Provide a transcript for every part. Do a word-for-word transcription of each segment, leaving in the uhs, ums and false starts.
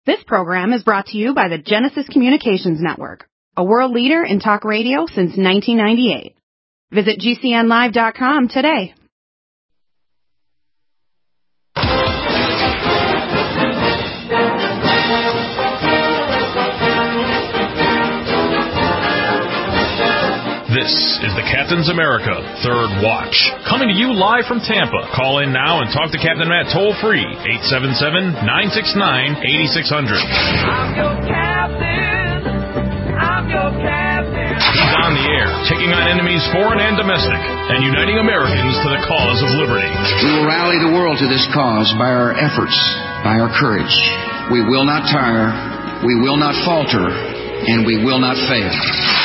This program is brought to you by the Genesis Communications Network, a world leader in talk radio since nineteen ninety-eight. Visit G C N live dot com today. This is the Captain's America Third Watch, coming to you live from Tampa. Call in now and talk to Captain Matt toll-free, eight seven seven, nine six nine, eight six zero zero. I'm your captain. I'm your captain. He's on the air, taking on enemies foreign and domestic, and uniting Americans to the cause of liberty. We will rally the world to this cause by our efforts, by our courage. We will not tire, we will not falter, and we will not fail.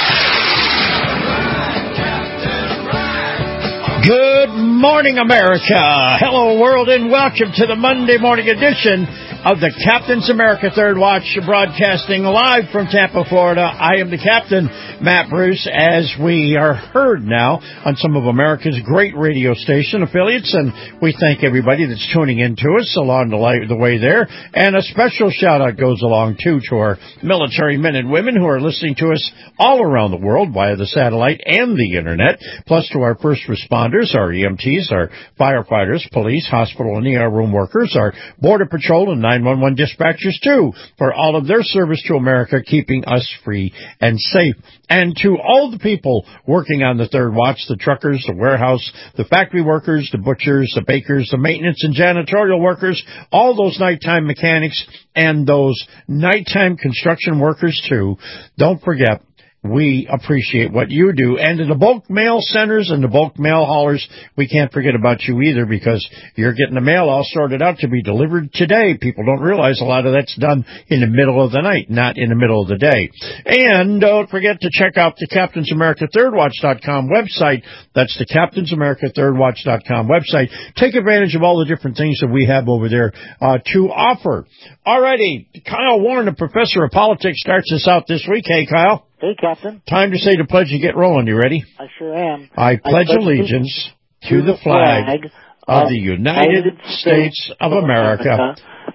Good morning, America. Hello, world, and welcome to the Monday morning edition of the Captain's America Third Watch, broadcasting live from Tampa, Florida. I am the Captain, Matt Bruce, as we are heard now on some of America's great radio station affiliates, and we thank everybody that's tuning in to us along the, the way there. And a special shout-out goes along, too, to our military men and women who are listening to us all around the world via the satellite and the Internet, plus to our first responders, our E M Ts, our firefighters, police, hospital and E R room workers, our Border Patrol and nine one one dispatchers, too, for all of their service to America, keeping us free and safe. And to all the people working on the Third Watch, the truckers, the warehouse, the factory workers, the butchers, the bakers, the maintenance and janitorial workers, all those nighttime mechanics and those nighttime construction workers, too, don't forget, we appreciate what you do. And to the bulk mail centers and the bulk mail haulers, we can't forget about you either, because you're getting the mail all sorted out to be delivered today. People don't realize a lot of that's done in the middle of the night, not in the middle of the day. And don't forget to check out the Captain's America Third Watch dot com website. That's the Captain's America Third Watch dot com website. Take advantage of all the different things that we have over there uh, to offer. Alrighty, Kyle Warren, the professor of politics, starts us out this week. Hey, Kyle. Hey, Captain. Time to say the pledge and get rolling. You ready? I sure am. I pledge, I pledge allegiance to the flag of, of the United States of America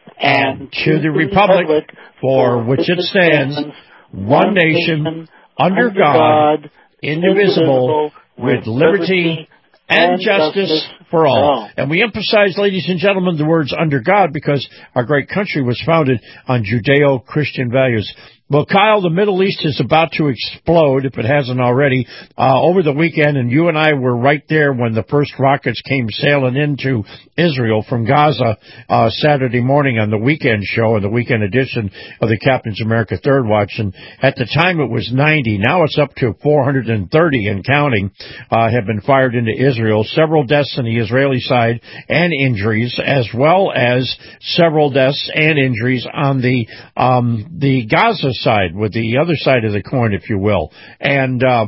and to the republic for which it stands, one nation, under God, indivisible, with liberty and justice for all. And we emphasize, ladies and gentlemen, the words under God because our great country was founded on Judeo-Christian values. Well, Kyle, the Middle East is about to explode, if it hasn't already, uh, over the weekend, and you and I were right there when the first rockets came sailing into Israel from Gaza uh, Saturday morning on the weekend show, and the weekend edition of the Captain's America Third Watch, and at the time it was ninety. Now it's up to four hundred thirty and counting uh, have been fired into Israel. Several deaths on the Israeli side and injuries, as well as several deaths and injuries on the um, the Gaza side, with the other side of the coin, if you will. And uh,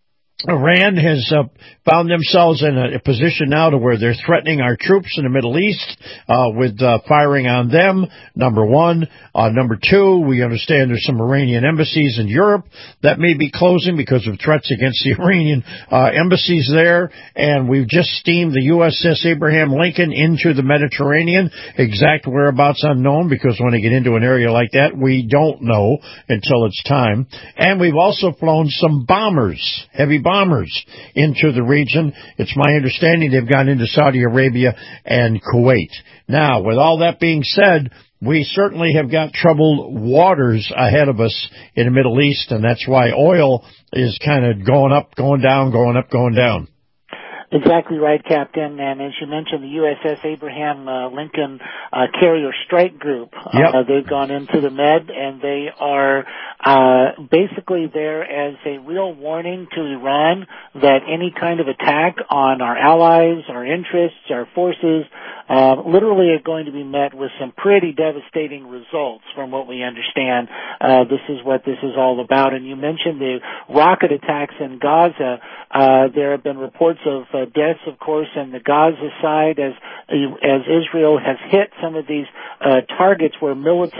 Iran has uh, found themselves in a, a position now to where they're threatening our troops in the Middle East uh, with uh, firing on them, number one. Uh, number two, we understand there's some Iranian embassies in Europe that may be closing because of threats against the Iranian uh, embassies there. And we've just steamed the U S S Abraham Lincoln into the Mediterranean. Exact whereabouts unknown, because when they get into an area like that, we don't know until it's time. And we've also flown some bombers, heavy bombers, into the region. It's my understanding they've gone into Saudi Arabia and Kuwait. Now, with all that being said, we certainly have got troubled waters ahead of us in the Middle East, and that's why oil is kind of going up, going down, going up, going down. Exactly right, Captain. And as you mentioned, the U S S Abraham uh, Lincoln uh, Carrier Strike Group, yep. uh, they've gone into the Med, and they are uh, basically there as a real warning to Iran that any kind of attack on our allies, our interests, our forces, uh, literally are going to be met with some pretty devastating results from what we understand. Uh, this is what this is all about. And you mentioned the rocket attacks in Gaza. Uh, there have been reports of uh, deaths, of course, on the Gaza side as as Israel has hit some of these uh, targets where militants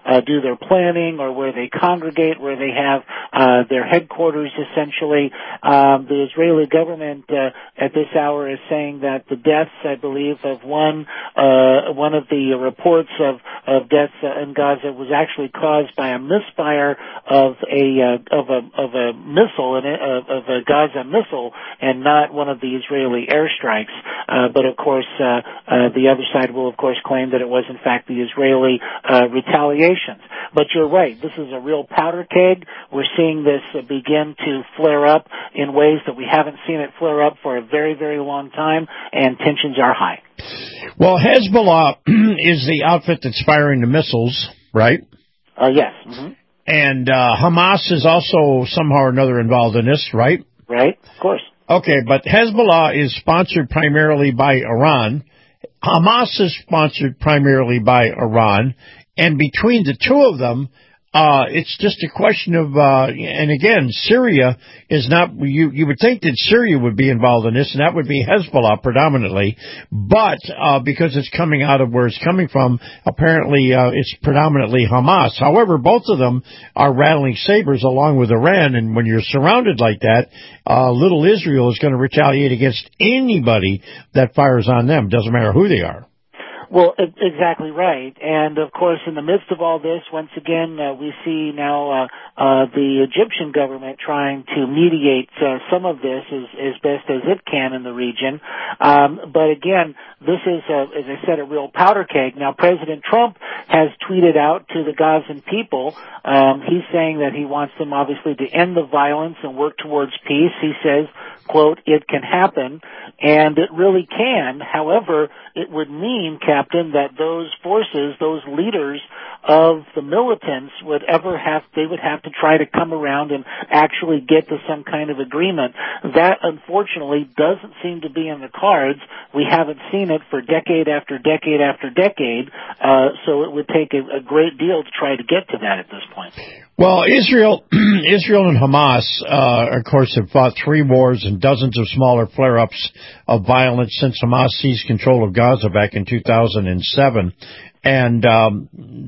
uh, do their planning or where they congregate, where they have uh, their headquarters, essentially. Um, the Israeli government uh, at this hour is saying that the deaths, I believe, of one uh, one of the reports of, of deaths uh, in Gaza was actually caused by a misfire of a uh, of a of a missile, and of, of a Gaza missile, and not one of the Israeli airstrikes. Uh, but of course, uh, uh, the other side will, of course, claim that it was in fact the Israeli uh, retaliations. But you're right; this is a real powder keg. We're seeing this uh, begin to flare up in ways that we haven't seen it flare up for a very, very long time, and tensions are high. Well, Hezbollah is the outfit that's firing the missiles, right? Uh, yes. Mm-hmm. And uh, Hamas is also somehow or another involved in this, right? Right, of course. Okay, but Hezbollah is sponsored primarily by Iran. Hamas is sponsored primarily by Iran. And between the two of them, Uh, it's just a question of, uh, and again, Syria is not, you, you would think that Syria would be involved in this, and that would be Hezbollah predominantly, but, uh, because it's coming out of where it's coming from, apparently, uh, it's predominantly Hamas. However, both of them are rattling sabers along with Iran, and when you're surrounded like that, uh, little Israel is going to retaliate against anybody that fires on them, doesn't matter who they are. Well, exactly right. And, of course, in the midst of all this, once again, uh, we see now uh, uh, the Egyptian government trying to mediate uh, some of this as, as best as it can in the region. Um, but, again, this is, uh, as I said, a real powder keg. Now, President Trump has tweeted out to the Gazan people. Um, he's saying that he wants them, obviously, to end the violence and work towards peace. He says, quote, "It can happen," and it really can. However, it would mean, Captain, that those forces, those leaders of the militants would ever have, they would have to try to come around and actually get to some kind of agreement. That, unfortunately, doesn't seem to be in the cards. We haven't seen it for decade after decade after decade, uh, so it would take a, a great deal to try to get to that at this point. Well, Israel, Israel and Hamas, uh, of course, have fought three wars and dozens of smaller flare-ups of violence since Hamas seized control of Gaza back in two thousand seven. And um,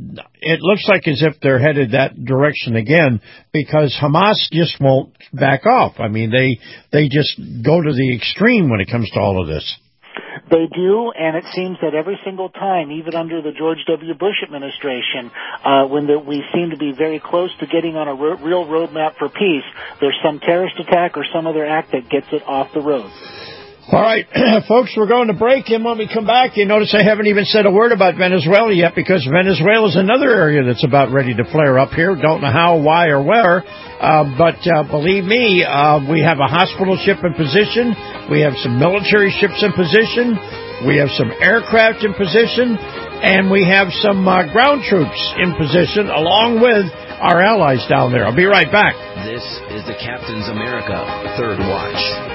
it looks like as if they're headed that direction again, because Hamas just won't back off. I mean, they they just go to the extreme when it comes to all of this. They do, and it seems that every single time, even under the George W. Bush administration, uh, when the, we seem to be very close to getting on a ro- real roadmap for peace, there's some terrorist attack or some other act that gets it off the road. All right, folks, we're going to break, and when we come back, you notice I haven't even said a word about Venezuela yet, because Venezuela is another area that's about ready to flare up here. Don't know how, why, or where, uh, but uh, believe me, uh, we have a hospital ship in position, we have some military ships in position, we have some aircraft in position, and we have some uh, ground troops in position, along with our allies down there. I'll be right back. This is the Captain's America Third Watch.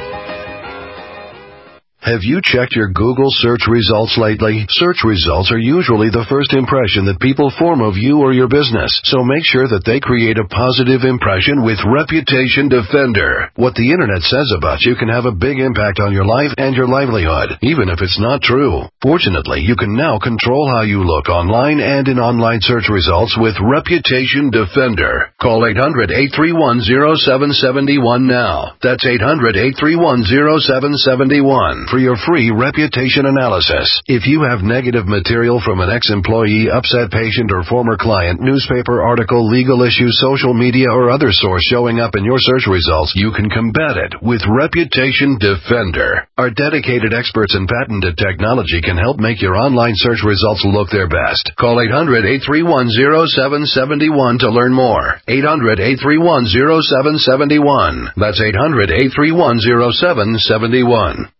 Have you checked your Google search results lately? Search results are usually the first impression that people form of you or your business, so make sure that they create a positive impression with Reputation Defender. What the Internet says about you can have a big impact on your life and your livelihood, even if it's not true. Fortunately, you can now control how you look online and in online search results with Reputation Defender. Call eight hundred, eight three one, zero seven seven one now. That's eight hundred, eight three one, zero seven seven one. For your free reputation analysis. If you have negative material from an ex-employee, upset patient, or former client, newspaper article, legal issue, social media, or other source showing up in your search results, you can combat it with Reputation Defender. Our dedicated experts in patented technology can help make your online search results look their best. Call eight hundred, eight three one, zero seven seven one to learn more. eight hundred, eight three one, zero seven seven one. That's eight hundred, eight three one, zero seven seven one.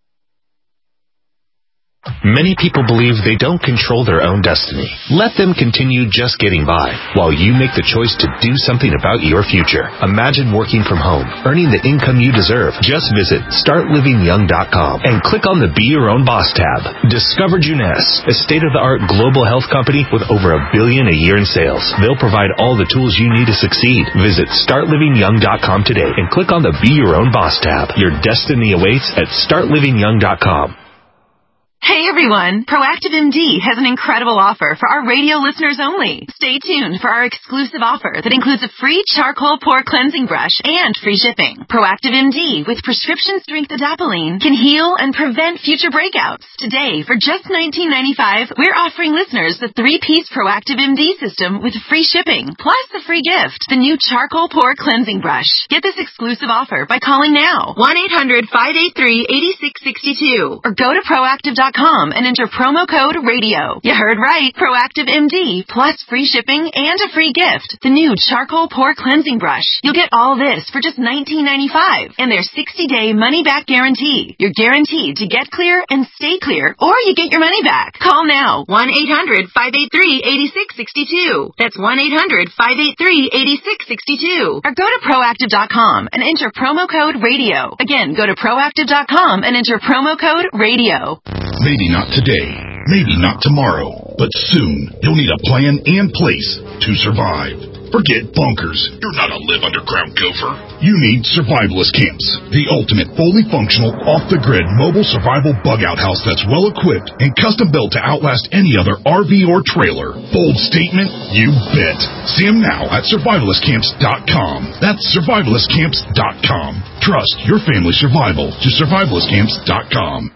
Many people believe they don't control their own destiny. Let them continue just getting by, while you make the choice to do something about your future. Imagine working from home, earning the income you deserve. Just visit start living young dot com and click on the Be Your Own Boss tab. Discover Juness, a state-of-the-art global health company with over a billion a year in sales. They'll provide all the tools you need to succeed. Visit start living young dot com today and click on the Be Your Own Boss tab. Your destiny awaits at start living young dot com. Hey everyone, Proactive M D has an incredible offer for our radio listeners only. Stay tuned for our exclusive offer that includes a free charcoal pore cleansing brush and free shipping. Proactive M D with prescription strength adapalene can heal and prevent future breakouts. Today, for just nineteen ninety-five dollars, we're offering listeners the three-piece Proactive M D system with free shipping, plus the free gift, the new charcoal pore cleansing brush. Get this exclusive offer by calling now, one eight hundred, five eight three, eight six six two, or go to proactive dot com and enter promo code radio. You heard right. Proactive M D plus free shipping and a free gift. The new charcoal pore cleansing brush. You'll get all this for just nineteen ninety-five dollars and their sixty-day money-back guarantee. You're guaranteed to get clear and stay clear, or you get your money back. Call now. one eight hundred, five eight three, eight six six two. That's one eight hundred, five eight three, eight six six two. Or go to proactive dot com and enter promo code radio. Again, go to proactive dot com and enter promo code radio. Maybe not today, maybe not tomorrow, but soon you'll need a plan and place to survive. Forget bunkers. You're not a live underground gopher. You need Survivalist Camps, the ultimate fully functional, off-the-grid mobile survival bug-out house that's well-equipped and custom-built to outlast any other R V or trailer. Bold statement? You bet. See them now at survivalist camps dot com. That's survivalist camps dot com. Trust your family's survival to survivalist camps dot com.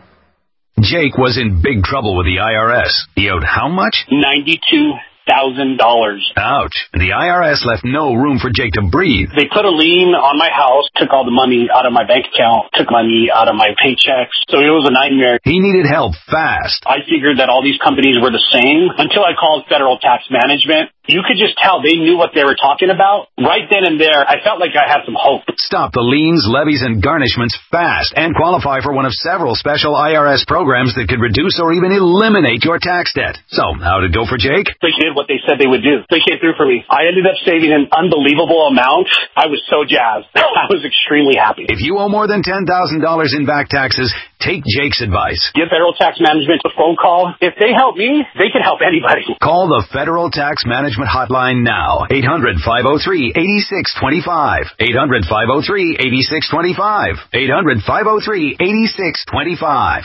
Jake was in big trouble with the I R S. He owed how much? ninety-two thousand dollars. Ouch. The I R S left no room for Jake to breathe. They put a lien on my house, took all the money out of my bank account, took money out of my paychecks. So it was a nightmare. He needed help fast. I figured that all these companies were the same until I called Federal Tax Management. You could just tell they knew what they were talking about. Right then and there, I felt like I had some hope. Stop the liens, levies, and garnishments fast and qualify for one of several special I R S programs that could reduce or even eliminate your tax debt. So, how'd it go for Jake? They did what they said they would do. They came through for me. I ended up saving an unbelievable amount. I was so jazzed. I was extremely happy. If you owe more than ten thousand dollars in back taxes, take Jake's advice. Give Federal Tax Management a phone call. If they help me, they can help anybody. Call the Federal Tax Management hotline now. eight hundred, five oh three, eight six two five. eight hundred, five oh three, eight six two five. eight hundred, five oh three, eight six two five.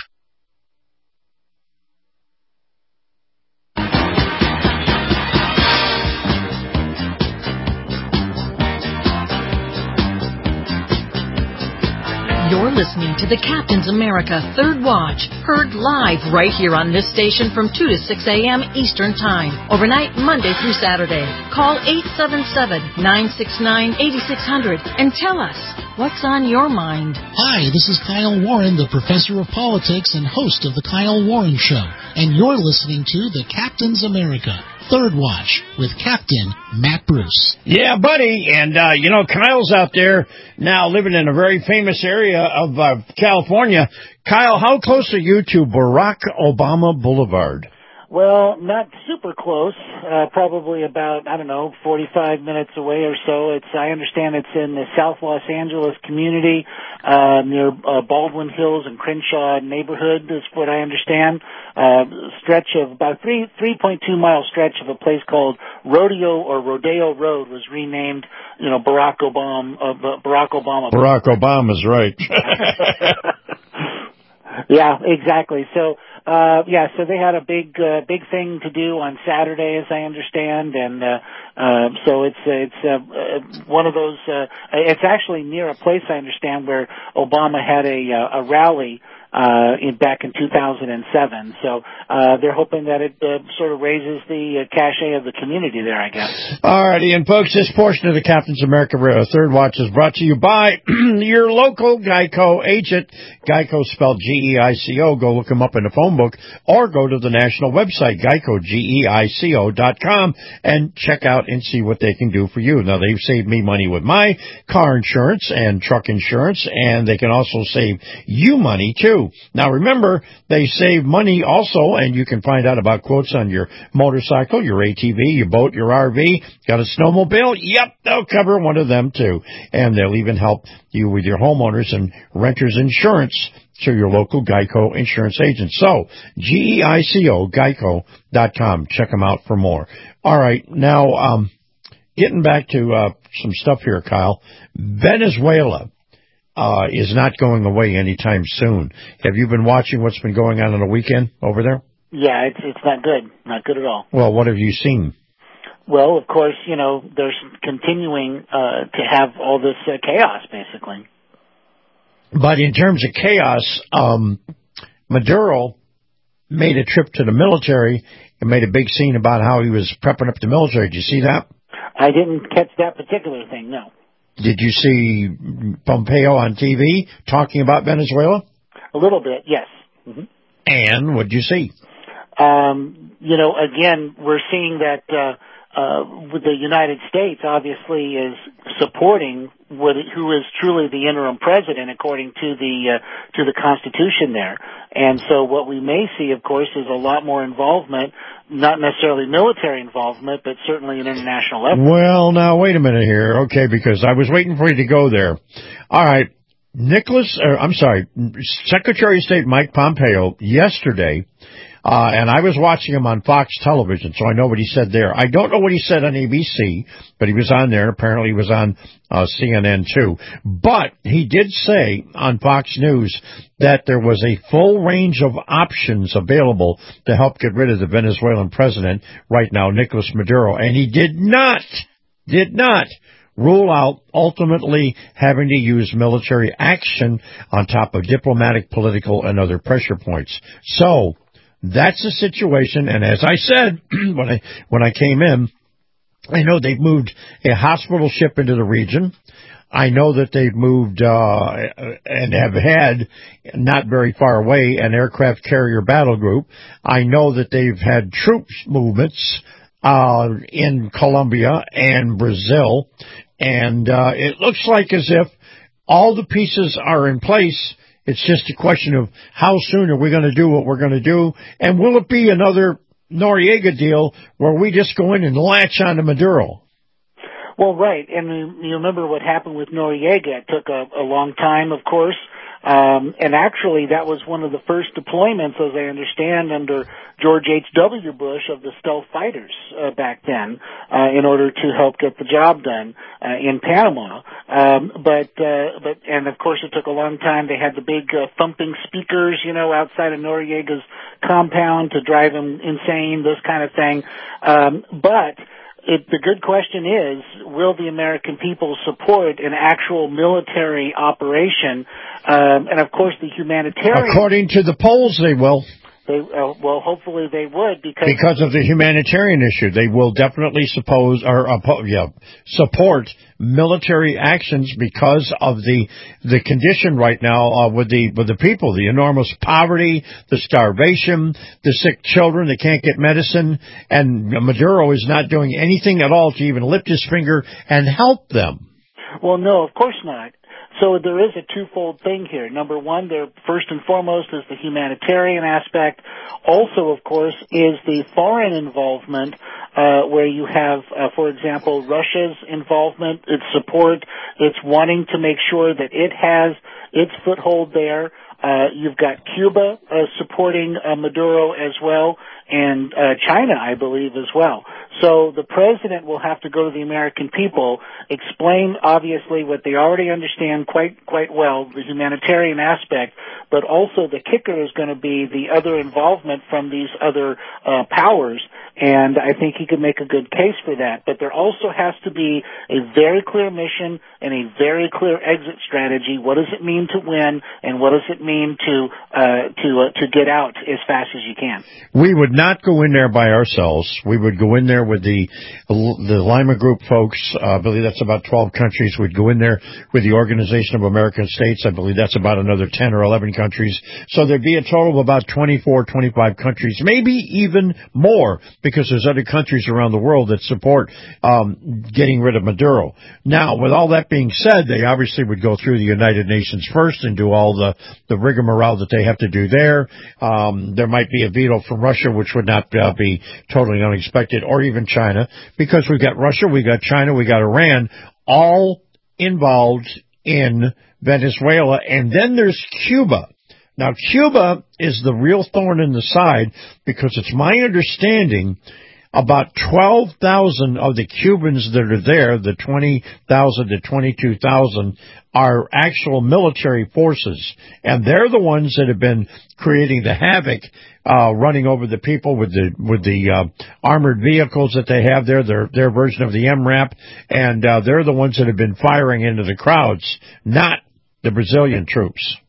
You're listening to the Captain's America Third Watch, heard live right here on this station from two to six a.m. Eastern Time, overnight Monday through Saturday. Call eight seven seven, nine six nine, eight six zero zero and tell us what's on your mind. Hi, this is Kyle Warren, the professor of politics and host of The Kyle Warren Show, and you're listening to the Captain's America Third Watch with Captain Matt Bruce. Yeah, buddy. And, uh, you know, Kyle's out there now living in a very famous area of uh, California. Kyle, how close are you to Barack Obama Boulevard? Well, not super close. Uh, probably about, I don't know, forty-five minutes away or so. It's, I understand it's in the South Los Angeles community, uh, near uh, Baldwin Hills and Crenshaw neighborhood, is what I understand. Uh, stretch of about three, three point two mile stretch of a place called Rodeo or Rodeo Road was renamed, you know, Barack Obama, uh, Barack Obama. Barack Obama's right. Yeah, exactly. So, uh, yeah, so they had a big, uh, big thing to do on Saturday, as I understand, and, uh, uh, so it's, it's, uh, one of those, uh, it's actually near a place, I understand, where Obama had a, uh, a rally, uh, in, back in two thousand seven. So, uh, they're hoping that it, uh, sort of raises the uh, cachet of the community there, I guess. All righty, and folks, this portion of the Captain's America Third Watch is brought to you by your local Geico agent. Geico spelled G E I C O. Go look them up in the phone book, or go to the national website, Geico, G E I C O dot com, and check out and see what they can do for you. Now, they've saved me money with my car insurance and truck insurance, and they can also save you money, too. Now, remember, they save money also, and you can find out about quotes on your motorcycle, your A T V, your boat, your R V. Got a snowmobile? Yep, they'll cover one of them, too. And they'll even help you with your homeowners and renters insurance to your local Geico insurance agent. So, G E I C O, Geico dot com. Check them out for more. All right, now, um, getting back to uh, some stuff here, Kyle. Venezuela. uh, is not going away anytime soon. Have you been watching what's been going on on the weekend over there? Yeah, it's it's not good. Not good at all. Well, what have you seen? Well, of course, you know, there's continuing uh, to have all this uh, chaos, basically. But in terms of chaos, um, Maduro made a trip to the military and made a big scene about how he was prepping up the military. Did you see that? I didn't catch that particular thing, no. Did you see Pompeo on T V talking about Venezuela? A little bit, yes. Mm-hmm. And what did you see? Um, you know, again, we're seeing that uh, uh, with the United States obviously is supporting what, who is truly the interim president according to the uh, to the Constitution there. And so what we may see, of course, is a lot more involvement, not necessarily military involvement, but certainly an international effort. Well, now, wait a minute here. Okay, because I was waiting for you to go there. All right. Nicholas, or, I'm sorry, Secretary of State Mike Pompeo yesterday, uh, and I was watching him on Fox Television, so I know what he said there. I don't know what he said on A B C, but he was on there, and apparently he was on uh, C N N too. But he did say on Fox News that there was a full range of options available to help get rid of the Venezuelan president right now, Nicolas Maduro, and he did not, did not rule out ultimately having to use military action on top of diplomatic, political, and other pressure points. So that's the situation. And as I said when I when I came in, I know they've moved a hospital ship into the region. I know that they've moved uh and have had, not very far away, an aircraft carrier battle group. I know that they've had troops movements uh in Colombia and Brazil. And uh it looks like as if all the pieces are in place. It's just a question of how soon are we going to do what we're going to do, and will it be another Noriega deal where we just go in and latch on to Maduro? Well, right, and you remember what happened with Noriega. It took a, a long time, of course, um, and actually that was one of the first deployments, as I understand, under George H W. Bush of the stealth fighters uh, back then, uh, in order to help get the job done uh, in Panama. Um, but uh, but and of course it took a long time. They had the big uh, thumping speakers, you know, outside of Noriega's compound to drive him insane, this kind of thing. Um, but It, the good question is, will the American people support an actual military operation? Um, and, of course, the humanitarian... According to the polls, they will. They, uh, well, hopefully they would, because... Because of the humanitarian issue. They will definitely suppose, or uh, yeah, support military actions because of the the condition right now uh, with the with the people, the enormous poverty, the starvation, the sick children that can't get medicine, and Maduro is not doing anything at all to even lift his finger and help them. Well, no, of course not. So there is a twofold thing here. Number one, there first and foremost is the humanitarian aspect. Also, of course, is the foreign involvement, uh, where you have, uh, for example, Russia's involvement, its support, its wanting to make sure that it has its foothold there. Uh, you've got Cuba uh, supporting uh, Maduro as well, and uh, China, I believe, as well. So the president will have to go to the American people, explain, obviously, what they already understand quite quite well, the humanitarian aspect, but also the kicker is going to be the other involvement from these other uh, powers, and I think he could make a good case for that. But there also has to be a very clear mission and a very clear exit strategy. What does it mean to win, and what does it mean to uh, to uh, to get out as fast as you can? We would not go in there by ourselves. We would go in there with the the Lima Group folks. Uh, I believe that's about twelve countries. We'd go in there with the Organization of American States. I believe that's about another ten or eleven countries. So there'd be a total of about twenty-four, twenty-five countries, maybe even more, because there's other countries around the world that support um, getting rid of Maduro. Now, with all that being said, they obviously would go through the United Nations first and do all the, the rigmarole that they have to do there. Um, there might be a veto from Russia, which would not uh, be totally unexpected, or even China, because we've got Russia, we've got China, we've got Iran, all involved in Venezuela, and then there's Cuba. Now, Cuba is the real thorn in the side, because it's my understanding about twelve thousand of the Cubans that are there, the twenty thousand to twenty-two thousand, are actual military forces. And they're the ones that have been creating the havoc, uh, running over the people with the with the uh, armored vehicles that they have there, their, their version of the M RAP. And uh, they're the ones that have been firing into the crowds, not the Brazilian troops.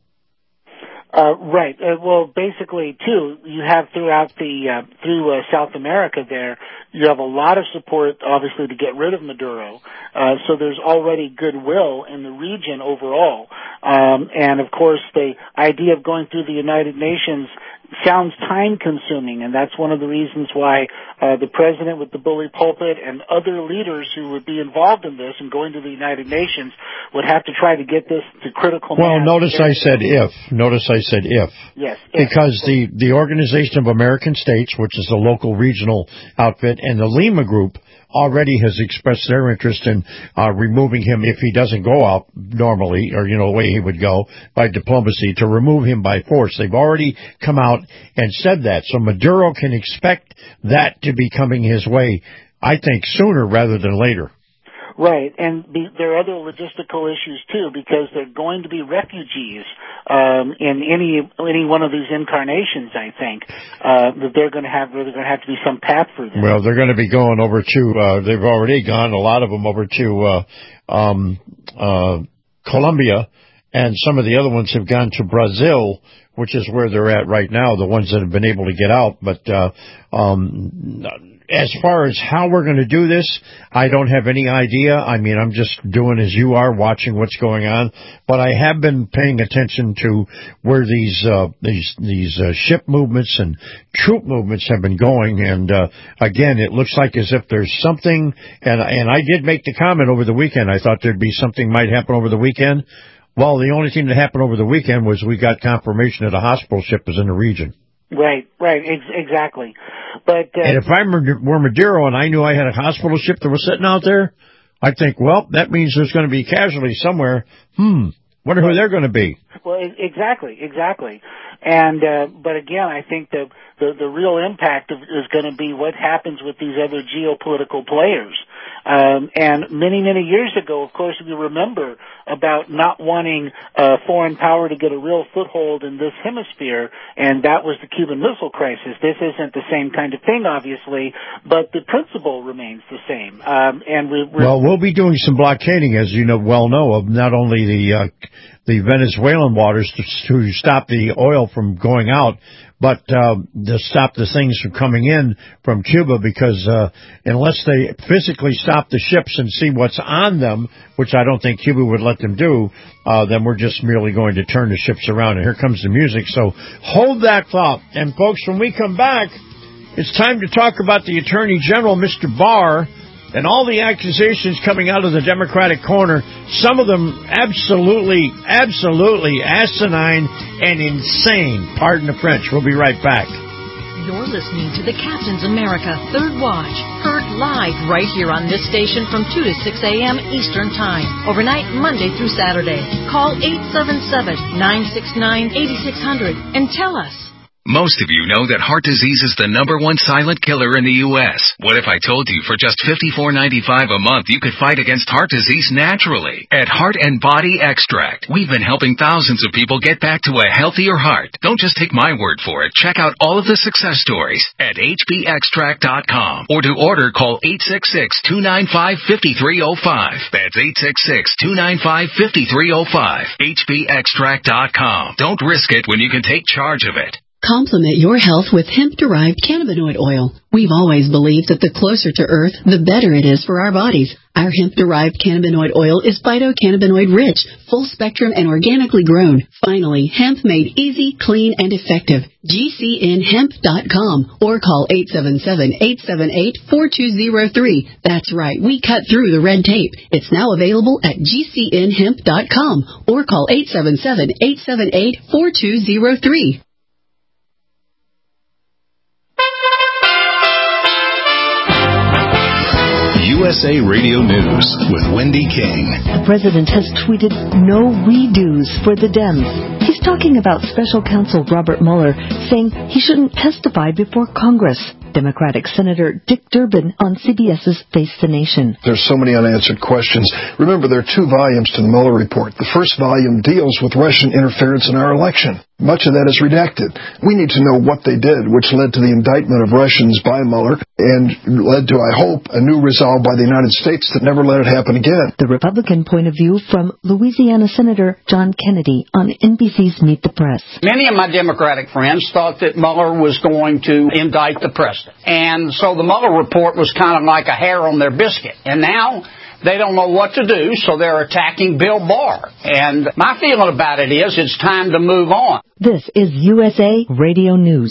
Uh, right. Uh, well, basically, too, you have throughout the uh, through uh, South America there, you have a lot of support, obviously, to get rid of Maduro. Uh, so there's already goodwill in the region overall. Um, and, of course, the idea of going through the United Nations sounds time-consuming, and that's one of the reasons why uh, the president with the bully pulpit and other leaders who would be involved in this and going to the United Nations would have to try to get this to critical mass. Well, notice I said if. Notice I said if. Yes. If. Because the, the Organization of American States, which is the local regional outfit, and the Lima Group already has expressed their interest in uh, removing him if he doesn't go out normally, or, you know, the way he would go, by diplomacy, to remove him by force. They've already come out and said that. So Maduro can expect that to be coming his way, I think, sooner rather than later. Right, and the, there are other logistical issues too, because they're going to be refugees um, in any any one of these incarnations. I think uh, that they're going to have there's going to have to be some path for them. Well, they're going to be going over to. Uh, they've already gone. A lot of them over to uh, um, uh, Colombia, and some of the other ones have gone to Brazil, which is where they're at right now. The ones that have been able to get out, but. Uh, um, As far as how we're going to do this, I don't have any idea. I mean, I'm just doing as you are, watching what's going on. But I have been paying attention to where these uh, these these uh, ship movements and troop movements have been going. And uh, again, it looks like as if there's something. And and I did make the comment over the weekend. I thought there'd be something might happen over the weekend. Well, the only thing that happened over the weekend was we got confirmation that a hospital ship was in the region. Right, right, ex- exactly. But uh, and if I were Maduro and I knew I had a hospital ship that was sitting out there, I'd think, well, that means there's going to be casualties somewhere. Hmm, wonder who they're going to be. Well, exactly, exactly. And uh, but again, I think the the, the real impact of, is going to be what happens with these other geopolitical players. Um, and many, many years ago, of course, we remember about not wanting uh, foreign power to get a real foothold in this hemisphere, and that was the Cuban Missile Crisis. This isn't the same kind of thing, obviously, but the principle remains the same. Um, and we, we're well, we'll be doing some blockading, as you know, well know, of not only the uh, the Venezuelan waters to, to stop the oil from going out, but uh, to stop the things from coming in from Cuba, because uh, unless they physically stop the ships and see what's on them, which I don't think Cuba would let them do, uh, then we're just merely going to turn the ships around. And here comes the music. So hold that thought. And, folks, when we come back, it's time to talk about the Attorney General, Mister Barr, and all the accusations coming out of the Democratic corner, some of them absolutely, absolutely asinine and insane. Pardon the French. We'll be right back. You're listening to the Captain's America Third Watch, heard live right here on this station from two to six a.m. Eastern Time, overnight Monday through Saturday. Call eight seven seven, nine six nine, eight six zero zero and tell us. Most of you know that heart disease is the number one silent killer in the U S What if I told you for just fifty-four ninety-five a month you could fight against heart disease naturally? At Heart and Body Extract, we've been helping thousands of people get back to a healthier heart. Don't just take my word for it. Check out all of the success stories at H B extract dot com, or to order, call eight six six, two nine five, five three zero five. That's eight six six, two nine five, five three zero five. H B extract dot com. Don't risk it when you can take charge of it. Complement your health with hemp-derived cannabinoid oil. We've always believed that the closer to Earth, the better it is for our bodies. Our hemp-derived cannabinoid oil is phytocannabinoid-rich, full-spectrum, and organically grown. Finally, hemp made easy, clean, and effective. G C N hemp dot com or call eight seven seven, eight seven eight, four two zero three. That's right, we cut through the red tape. It's now available at G C N hemp dot com or call eight seven seven, eight seven eight, four two zero three. U S A Radio News with Wendy King. The president has tweeted no redos for the Dems. He's talking about special counsel Robert Mueller, saying he shouldn't testify before Congress. Democratic Senator Dick Durbin on C B S's Face the Nation. There's so many unanswered questions. Remember, there are two volumes to the Mueller report. The first volume deals with Russian interference in our election. Much of that is redacted. We need to know what they did, which led to the indictment of Russians by Mueller and led to, I hope, a new resolve by the United States that never let it happen again. The Republican point of view from Louisiana Senator John Kennedy on N B C's Meet the Press. Many of my Democratic friends thought that Mueller was going to indict the president. And so the Mueller report was kind of like a hair on their biscuit. And now they don't know what to do, so they're attacking Bill Barr. And my feeling about it is it's time to move on. This is U S A Radio News.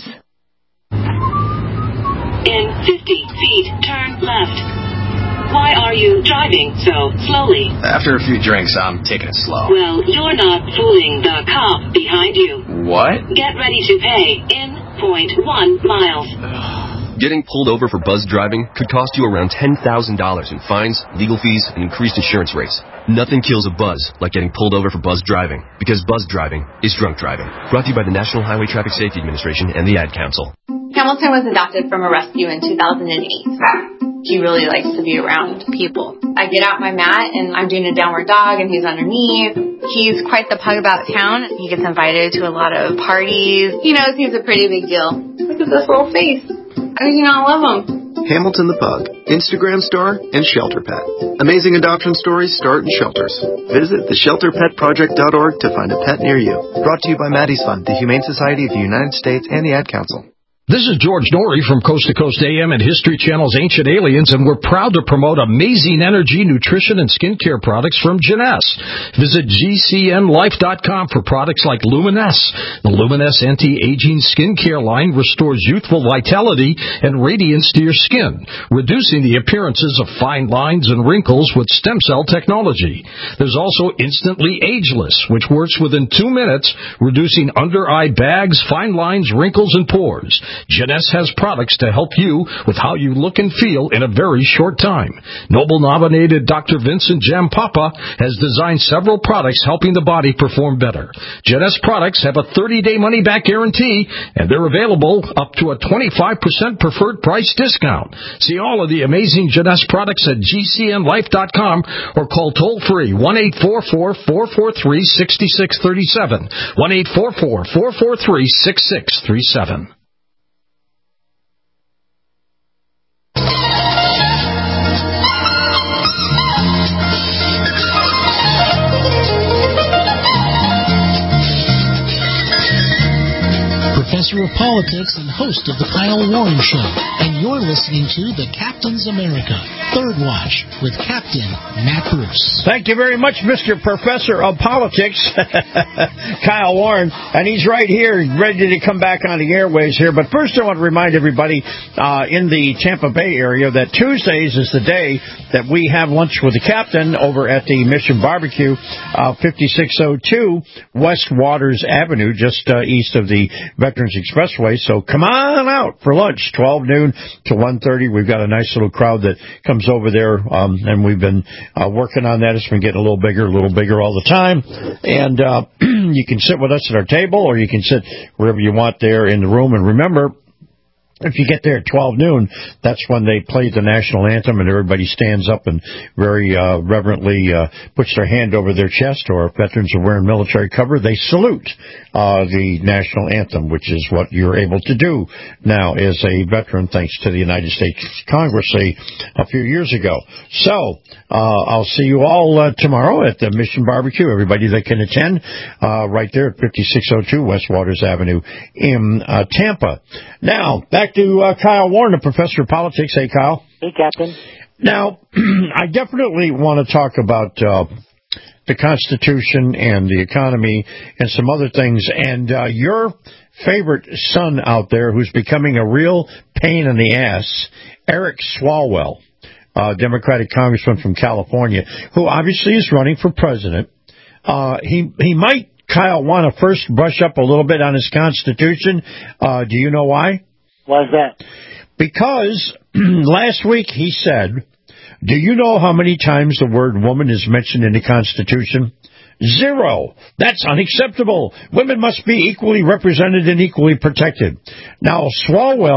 In fifty feet, turn left. Why are you driving so slowly? After a few drinks, I'm taking it slow. Well, you're not fooling the cop behind you. What? Get ready to pay in point one miles. Getting pulled over for buzz driving could cost you around ten thousand dollars in fines, legal fees, and increased insurance rates. Nothing kills a buzz like getting pulled over for buzz driving, because buzz driving is drunk driving. Brought to you by the National Highway Traffic Safety Administration and the Ad Council. Hamilton was adopted from a rescue in two thousand eight. He really likes to be around people. I get out my mat and I'm doing a downward dog and he's underneath. He's quite the pug about town. He gets invited to a lot of parties. He knows he's a pretty big deal. Look at this little face. I mean, you know, I love him. Hamilton the Pug, Instagram star, and shelter pet. Amazing adoption stories start in shelters. Visit the shelter pet project dot org to find a pet near you. Brought to you by Maddie's Fund, the Humane Society of the United States, and the Ad Council. This is George Norrie from Coast to Coast A M and History Channel's Ancient Aliens, and we're proud to promote amazing energy, nutrition, and skincare products from Jeunesse. Visit G C N life dot com for products like Luminesse. The Luminesse anti-aging skincare line restores youthful vitality and radiance to your skin, reducing the appearances of fine lines and wrinkles with stem cell technology. There's also Instantly Ageless, which works within two minutes, reducing under-eye bags, fine lines, wrinkles, and pores. Jeunesse has products to help you with how you look and feel in a very short time. Nobel-nominated Doctor Vincent Jampapa has designed several products helping the body perform better. Jeunesse products have a thirty-day money-back guarantee, and they're available up to a twenty-five percent preferred price discount. See all of the amazing Jeunesse products at G C N life dot com or call toll-free one eight four four, four four three, six six three seven, one eight four four, four four three, six six three seven. Professor of Politics and host of The Kyle Warren Show. And you're listening to The Captain's America, Third Watch, with Captain Matt Bruce. Thank you very much, Mister Professor of Politics, Kyle Warren. And he's right here, ready to come back on the airways here. But first I want to remind everybody uh, in the Tampa Bay area that Tuesdays is the day that we have lunch with the captain over at the Mission Barbecue, uh, fifty-six oh two West Waters Avenue, just uh, east of the Veterans Expressway. So come on out for lunch, twelve noon to one thirty. We've got a nice little crowd that comes over there, um, and we've been uh, working on that. It's been getting a little bigger, a little bigger all the time. And uh, you can sit with us at our table, or you can sit wherever you want there in the room. And remember, if you get there at twelve noon, that's when they play the national anthem and everybody stands up and very uh, reverently uh, puts their hand over their chest, or if veterans are wearing military cover, they salute uh, the national anthem, which is what you're able to do now as a veteran, thanks to the United States Congress a, a few years ago. So uh, I'll see you all uh, tomorrow at the Mission Barbecue, everybody that can attend, uh, right there at fifty-six oh two West Waters Avenue in uh, Tampa. Now, back to uh, Kyle Warren, the Professor of Politics. Hey, Kyle. Hey, Captain. Now, I definitely want to talk about uh, the Constitution and the economy and some other things. And uh, your favorite son out there who's becoming a real pain in the ass, Eric Swalwell, uh, Democratic congressman from California, who obviously is running for president. Uh, he he might, Kyle, want to first brush up a little bit on his Constitution. Uh, do you know why? Why is that? Because last week he said, do you know how many times the word woman is mentioned in the Constitution? Zero. That's unacceptable. Women must be equally represented and equally protected. Now, Swalwell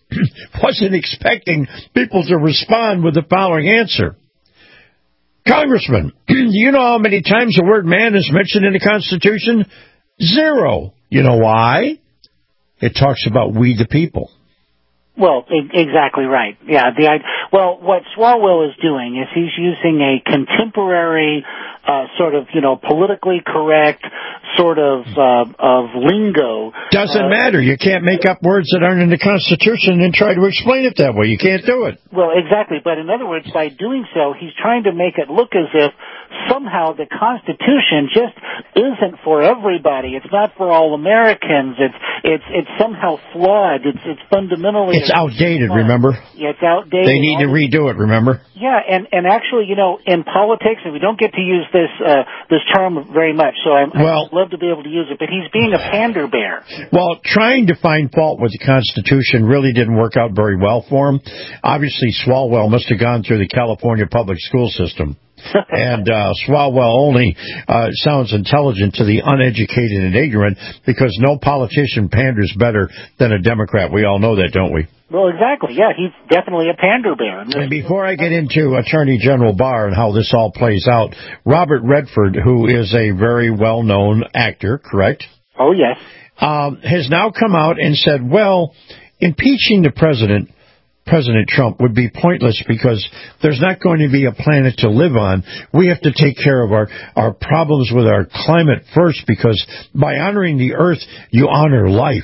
wasn't expecting people to respond with the following answer. Congressman, do you know how many times the word man is mentioned in the Constitution? Zero. You know why? It talks about we the people. Well, e- exactly right. Yeah. The well, what Swalwell is doing is he's using a contemporary, uh, sort of, you know, politically correct sort of uh, of lingo. Doesn't uh, matter. You can't make up words that aren't in the Constitution and try to explain it that way. You can't do it. Well, exactly. But in other words, by doing so, he's trying to make it look as if somehow the Constitution just isn't for everybody. It's not for all Americans. It's it's it's somehow flawed. It's it's fundamentally. It's outdated. Flawed. Remember? Yeah, it's outdated. They need to redo it. Remember? Yeah, and and actually, you know, in politics, and we don't get to use this uh, this term very much, so I'm, well, I'd love to be able to use it. But he's being a pander bear. Well, trying to find fault with the Constitution really didn't work out very well for him. Obviously, Swalwell must have gone through the California public school system. and uh, Swalwell only uh, sounds intelligent to the uneducated and ignorant because no politician panders better than a Democrat. We all know that, don't we? Well, exactly. Yeah, he's definitely a pander bear. And before I get into Attorney General Barr and how this all plays out, Robert Redford, who is a very well-known actor, correct? Oh, yes. Um, has now come out and said, well, impeaching the president President Trump would be pointless because there's not going to be a planet to live on. We have to take care of our, our problems with our climate first because by honoring the earth, you honor life.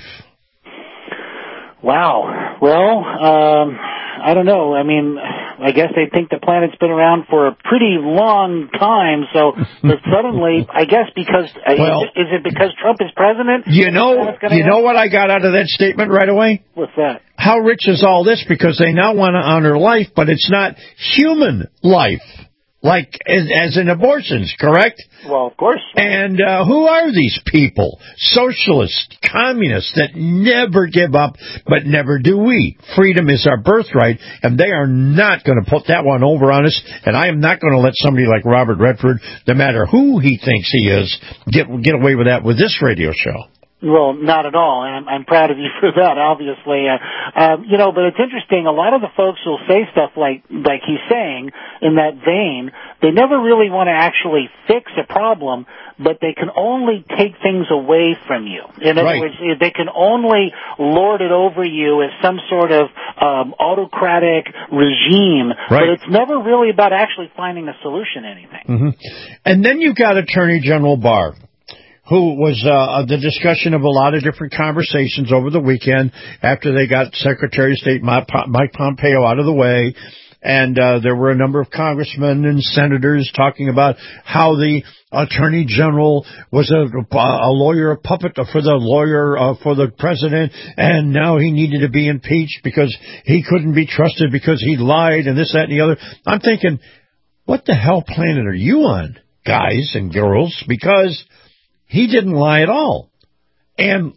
Wow. Well, um, I don't know. I mean, I guess they think the planet's been around for a pretty long time, so but suddenly, I guess because, well, is, it, is it because Trump is president? You know, you know what I got out of that statement right away? What's that? How rich is all this? Because they now want to honor life, but it's not human life. Like, as, as in abortions, correct? Well, of course. And uh, who are these people? Socialists, communists that never give up, but never do we. Freedom is our birthright, and they are not going to put that one over on us, and I am not going to let somebody like Robert Redford, no matter who he thinks he is, get get away with that with this radio show. Well, not at all, and I'm, I'm proud of you for that, obviously. Uh, um, you know, but it's interesting, a lot of the folks will say stuff like, like he's saying, in that vein, they never really want to actually fix a problem, but they can only take things away from you. In other right. words, they can only lord it over you as some sort of um, autocratic regime, right. but it's never really about actually finding a solution to anything. Mm-hmm. And then you've got Attorney General Barr, who was uh, the discussion of a lot of different conversations over the weekend after they got Secretary of State Mike Pompeo out of the way. And uh, there were a number of congressmen and senators talking about how the Attorney General was a, a lawyer, a puppet for the lawyer uh, for the president, and now he needed to be impeached because he couldn't be trusted because he lied and this, that, and the other. I'm thinking, what the hell planet are you on, guys and girls? Because he didn't lie at all. And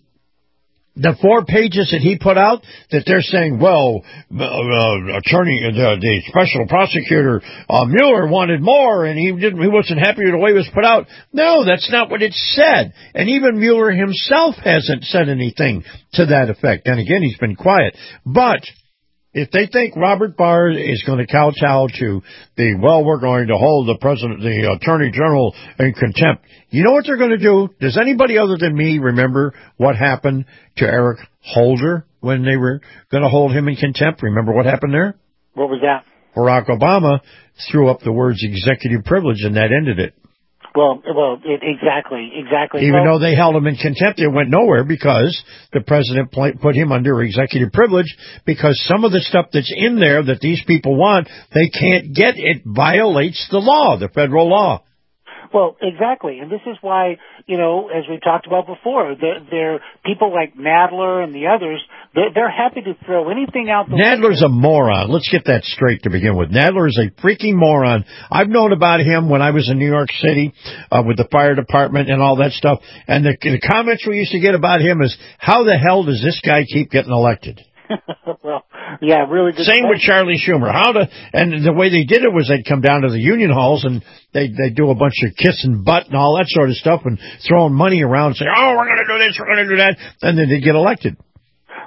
the four pages that he put out that they're saying, well, uh, uh, attorney, uh, the special prosecutor, uh, Mueller wanted more and he didn't, he wasn't happy with the way it was put out. No, that's not what it said. And even Mueller himself hasn't said anything to that effect. And again, he's been quiet. But if they think Robert Barr is going to kowtow to the, well, we're going to hold the president, the attorney general in contempt, you know what they're going to do? Does anybody other than me remember what happened to Eric Holder when they were going to hold him in contempt? Remember what happened there? What was that? Barack Obama threw up the words executive privilege, and that ended it. Well, well, it, exactly, exactly. Even well, though they held him in contempt, it went nowhere because the president put him under executive privilege because some of the stuff that's in there that these people want, they can't get. It violates the law, the federal law. Well, exactly, and this is why, you know, as we talked about before, there, there people like Nadler and the others, they're, they're happy to throw anything out the Nadler's window. a moron. Let's get that straight to begin with. Nadler is a freaking moron. I've known about him when I was in New York City uh, with the fire department and all that stuff, and the, the comments we used to get about him is, how the hell does this guy keep getting elected? Well, yeah, really good. Same with Charlie Schumer. How to, and the way they did it was they'd come down to the union halls and they'd, they'd do a bunch of kissing butt and all that sort of stuff and throwing money around and say, oh, we're going to do this, we're going to do that, and then they'd get elected.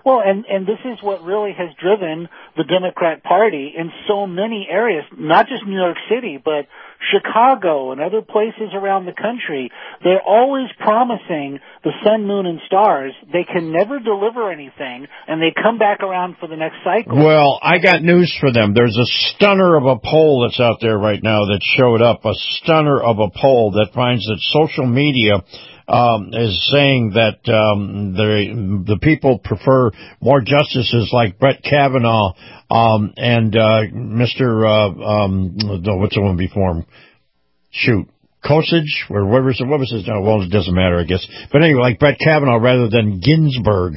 Well, and, and this is what really has driven the Democrat Party in so many areas, not just New York City, but Chicago and other places around the country. They're always promising the sun, moon, and stars. They can never deliver anything, and they come back around for the next cycle. Well, I got news for them. There's a stunner of a poll that's out there right now that showed up, a stunner of a poll that finds that social media Um, is saying that um, the the people prefer more justices like Brett Kavanaugh um, and uh, Mister Uh, um, what's the one before him? Shoot, Kosich or what was what was his? Oh, well, it doesn't matter, I guess. But anyway, like Brett Kavanaugh rather than Ginsburg.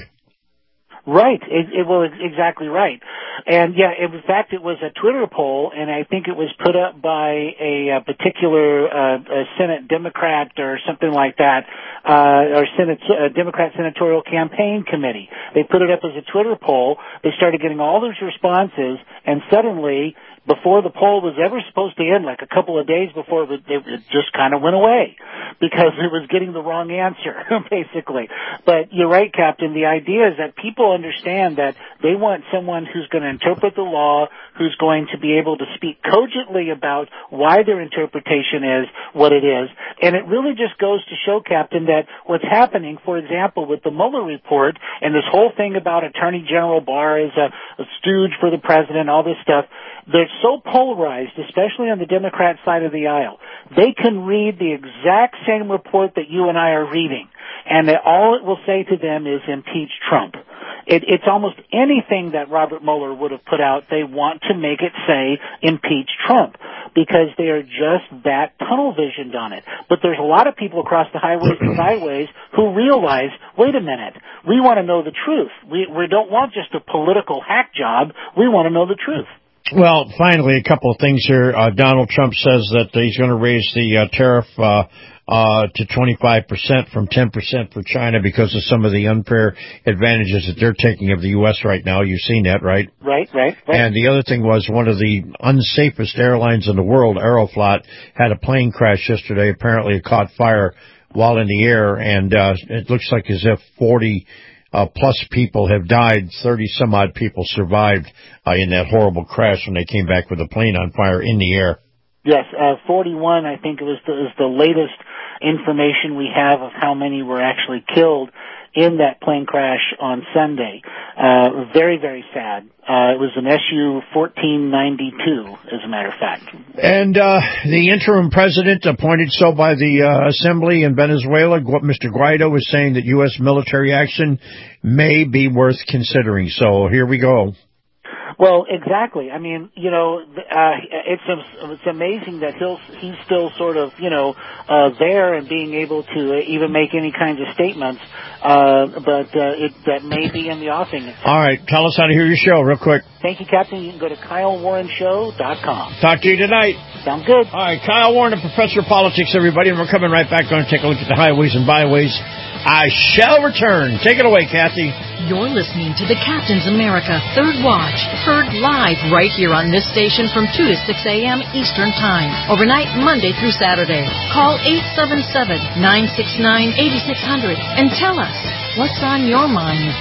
Right. It, it well, it's exactly right. And yeah, in fact, it was a Twitter poll, and I think it was put up by a, a particular uh, a Senate Democrat or something like that, uh, or Senate uh, Democrat Senatorial Campaign Committee. They put it up as a Twitter poll. They started getting all those responses, and suddenly, before the poll was ever supposed to end, like a couple of days before, it, it just kind of went away because it was getting the wrong answer, basically. But you're right, Captain. The idea is that people understand that they want someone who's going to interpret the law, who's going to be able to speak cogently about why their interpretation is what it is. And it really just goes to show, Captain, that what's happening, for example, with the Mueller report and this whole thing about Attorney General Barr as a, a stooge for the president, all this stuff, they're so polarized, especially on the Democrat side of the aisle. They can read the exact same report that you and I are reading, and that all it will say to them is impeach Trump. It, it's almost anything that Robert Mueller would have put out, they want to make it say impeach Trump, because they are just that tunnel visioned on it. But there's a lot of people across the highways and byways who realize, wait a minute, we want to know the truth. We, we don't want just a political hack job. We want to know the truth. Well, finally, a couple of things here. Uh, Donald Trump says that he's going to raise the uh, tariff uh, uh, to twenty-five percent from ten percent for China because of some of the unfair advantages that they're taking of the U S right now. You've seen that, right? Right, right, right. And the other thing was one of the unsafest airlines in the world, Aeroflot, had a plane crash yesterday. Apparently it caught fire while in the air, and uh, it looks like as if forty Uh, plus people have died. thirty some odd people survived uh, in that horrible crash when they came back with a plane on fire in the air. Yes, uh, forty-one, I think it was the, is the latest information we have of how many were actually killed in that plane crash on Sunday. Uh, very, very sad. Uh, it was an S U fourteen ninety-two, as a matter of fact. And uh, the interim president appointed so by the uh, Assembly in Venezuela, Mister Guaido, is saying that U S military action may be worth considering. So here we go. Well, exactly. I mean, you know, uh, it's it's amazing that he'll he's still sort of, you know, uh, there and being able to even make any kinds of statements. Uh, but uh, it that may be in the offing. All right, tell us how to hear your show real quick. Thank you, Captain. You can go to Kyle Warren Show dot com. Talk to you tonight. Sound good. All right, Kyle Warren, a professor of politics, everybody, and we're coming right back. Going to take a look at the highways and byways. I shall return. Take it away, Kathy. You're listening to the Captain's America Third Watch, heard live right here on this station from two to six a.m. Eastern Time, overnight Monday through Saturday. Call eight seven seven, nine six nine, eight six zero zero and tell us what's on your mind.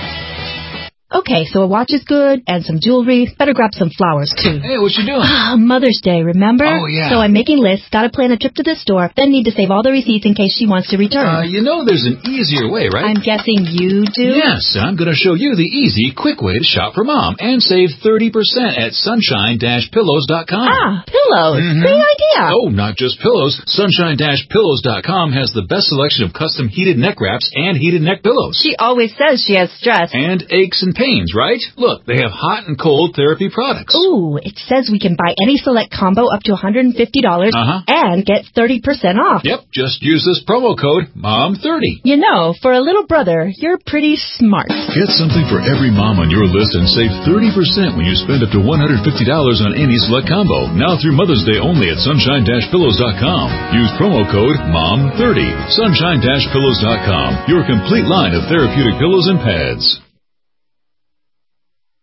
Okay, so a watch is good, and some jewelry. Better grab some flowers, too. Hey, what you doing? Ah, Mother's Day, remember? Oh, yeah. So I'm making lists, gotta plan a trip to the store, then need to save all the receipts in case she wants to return. Uh, you know there's an easier way, right? I'm guessing you do? Yes, I'm gonna show you the easy, quick way to shop for Mom and save thirty percent at sunshine dash pillows dot com. Ah, pillows. Mm-hmm. Great idea. Oh, not just pillows. sunshine dash pillows dot com has the best selection of custom heated neck wraps and heated neck pillows. She always says she has stress. And aches and pains, right? Look, they have hot and cold therapy products. Ooh, it says we can buy any select combo up to one hundred fifty dollars uh-huh. and get thirty percent off. Yep, just use this promo code mom thirty. You know, for a little brother, you're pretty smart. Get something for every mom on your list and save thirty percent when you spend up to one hundred fifty dollars on any select combo. Now through Mother's Day only at sunshine dash pillows dot com. Use promo code mom thirty. sunshine dash pillows dot com. Your complete line of therapeutic pillows and pads.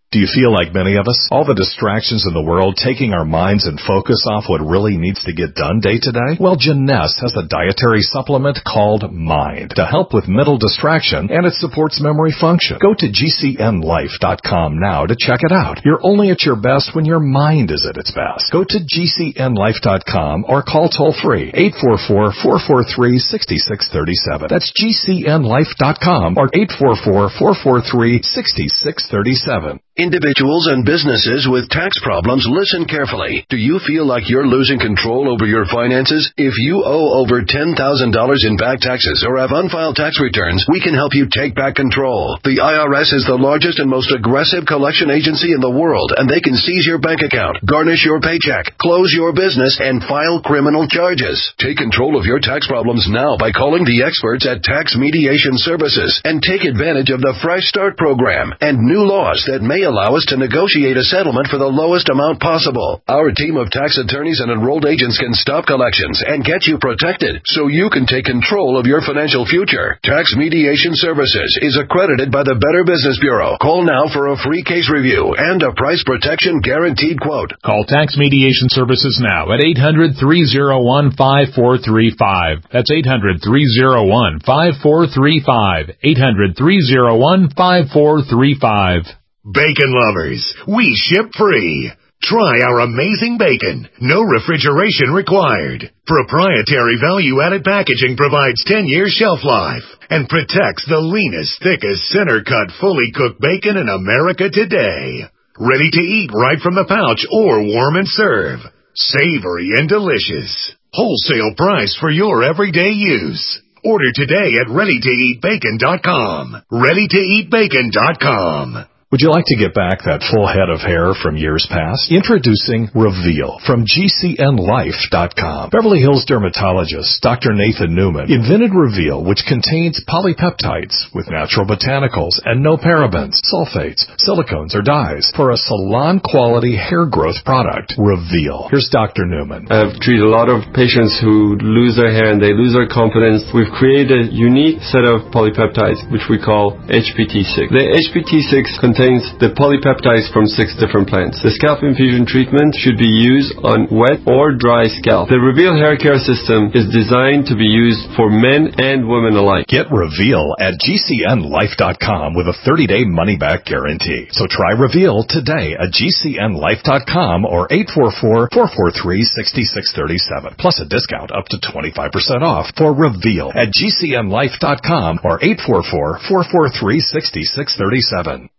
Do you feel like many of us? All the distractions in the world taking our minds and focus off what really needs to get done day to day? Well, Jeunesse has a dietary supplement called Mind to help with mental distraction, and it supports memory function. Go to G C N life dot com now to check it out. You're only at your best when your mind is at its best. Go to G C N life dot com or call toll-free eight four four, four four three, six six three seven. That's G C N life dot com or eight four four, four four three, six six three seven. Individuals and businesses with tax problems, listen carefully. Do you feel like you're losing control over your finances? If you owe over ten thousand dollars in back taxes or have unfiled tax returns, we can help you take back control. The I R S is the largest and most aggressive collection agency in the world, and they can seize your bank account, garnish your paycheck, close your business, and file criminal charges. Take control of your tax problems now by calling the experts at Tax Mediation Services and take advantage of the Fresh Start program and new laws that may allow us to negotiate a settlement for the lowest amount possible. Our team of tax attorneys and enrolled agents can stop collections and get you protected so you can take control of your financial future. Tax Mediation Services is accredited by the Better Business Bureau. Call now for a free case review and a price protection guaranteed quote. Call Tax Mediation Services now at eight hundred, three oh one, five four three five. That's eight hundred, three oh one, five four three five. eight hundred, three oh one, five four three five. Bacon lovers, we ship free. Try our amazing bacon. No refrigeration required. Proprietary value-added packaging provides ten years shelf life and protects the leanest, thickest, center-cut, fully cooked bacon in America today. Ready to eat right from the pouch or warm and serve. Savory and delicious. Wholesale price for your everyday use. Order today at ready to eat bacon dot com. ready to eat bacon dot com. Would you like to get back that full head of hair from years past? Introducing Reveal from G C N life dot com. Beverly Hills dermatologist Doctor Nathan Newman invented Reveal, which contains polypeptides with natural botanicals and no parabens, sulfates, silicones, or dyes for a salon-quality hair growth product. Reveal. Here's Doctor Newman. I've treated a lot of patients who lose their hair and they lose their confidence. We've created a unique set of polypeptides, which we call H P T six. The H P T six contains the polypeptides from six different plants. The scalp infusion treatment should be used on wet or dry scalp. The Reveal hair care system is designed to be used for men and women alike. Get Reveal at G C N life dot com with a thirty-day money-back guarantee. So try Reveal today at G C N life dot com or eight four four, four four three, six six three seven. Plus a discount up to twenty-five percent off for Reveal at G C N life dot com or eight four four, four four three, six six three seven.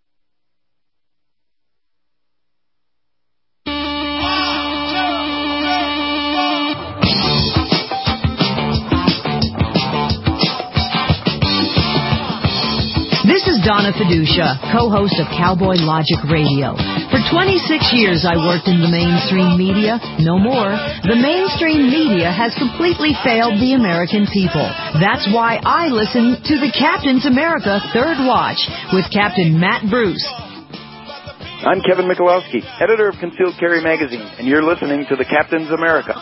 Donna Fiducia, co-host of Cowboy Logic Radio. For twenty-six years I worked in the mainstream media. No more. The mainstream media has completely failed the American people. That's why I listen to the Captain's America Third Watch with Captain Matt Bruce. I'm Kevin Michalowski, editor of Concealed Carry Magazine, and you're listening to the Captain's America.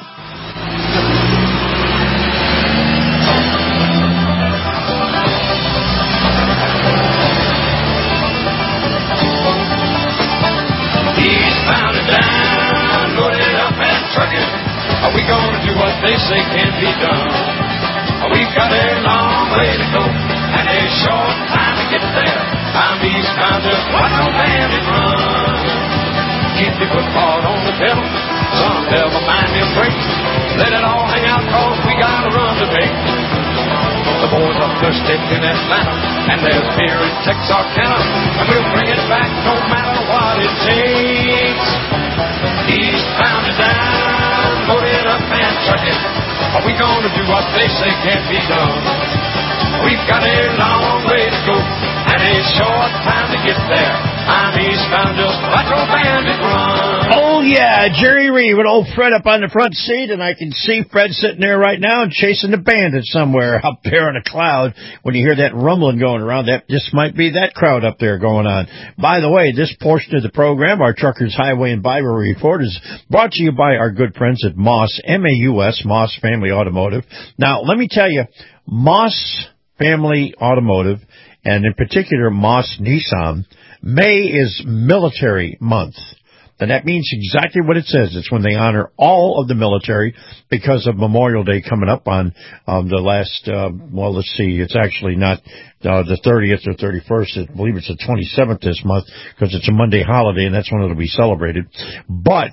Are we gonna do what they say can't be done? We've got a long way to go and a short time to get there. I'm eastbound, just watch no bandit run. Keep your foot hard on the pedal, some never mind your brakes. Let it all hang out, cause we got a run to take. The boys are thirsty in Atlanta, and there's beer in Texarkana, and we'll bring it back no matter what it takes. Eastbound and down, loaded up and trucking. Are we gonna do what they say can't be done? We've got a long way to go and a short time to get there. I'm eastbound, just like old bandit run. Oh, yeah, Jerry Reed with old Fred up on the front seat, and I can see Fred sitting there right now and chasing the bandit somewhere up there in a cloud. When you hear that rumbling going around, that just might be that crowd up there going on. By the way, this portion of the program, our Truckers Highway and Bible Report, is brought to you by our good friends at Moss, M A U S, Moss Family Automotive. Now, let me tell you, Moss Family Automotive, and in particular Moss Nissan, May is military month. And that means exactly what it says. It's when they honor all of the military because of Memorial Day coming up on um, the last, uh, well, let's see, it's actually not uh, the thirtieth or thirty-first. I believe it's the twenty-seventh this month because it's a Monday holiday, and that's when it'll be celebrated. But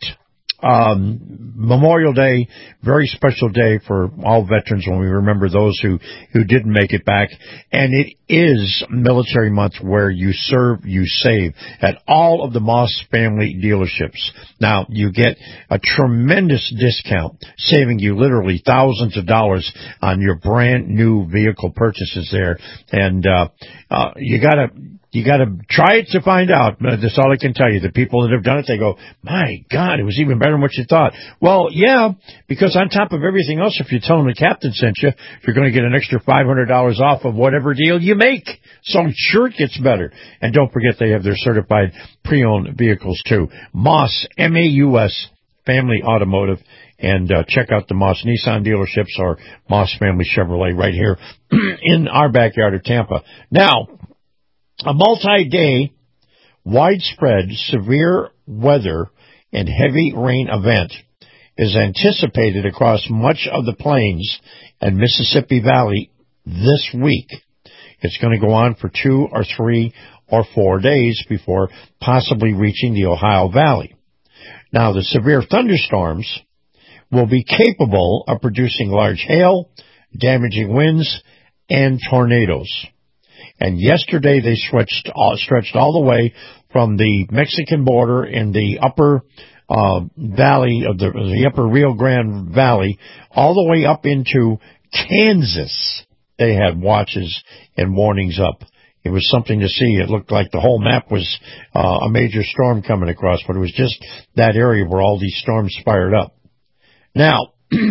Um, Memorial Day, very special day for all veterans when we remember those who, who didn't make it back. And it is Military Month where you serve, you save at all of the Moss family dealerships. Now, you get a tremendous discount, saving you literally thousands of dollars on your brand new vehicle purchases there. And, uh, uh, you gotta, You got to try it to find out. That's all I can tell you. The people that have done it, they go, my God, it was even better than what you thought. Well, yeah, because on top of everything else, if you tell them the captain sent you, you're going to get an extra five hundred dollars off of whatever deal you make. So I'm sure it gets better. And don't forget they have their certified pre-owned vehicles too. Moss, M A U S, Family Automotive. And uh, check out the Moss Nissan dealerships or Moss Family Chevrolet right here in our backyard of Tampa. Now, a multi-day, widespread, severe weather and heavy rain event is anticipated across much of the plains and Mississippi Valley this week. It's going to go on for two or three or four days before possibly reaching the Ohio Valley. Now, the severe thunderstorms will be capable of producing large hail, damaging winds, and tornadoes. And yesterday they stretched all, stretched all the way from the Mexican border in the upper uh, valley of the, the upper Rio Grande Valley, all the way up into Kansas. They had watches and warnings up. It was something to see. It looked like the whole map was uh, a major storm coming across, but it was just that area where all these storms fired up. Now,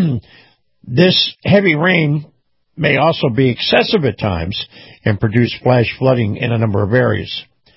this heavy rain may also be excessive at times and produce flash flooding in a number of areas.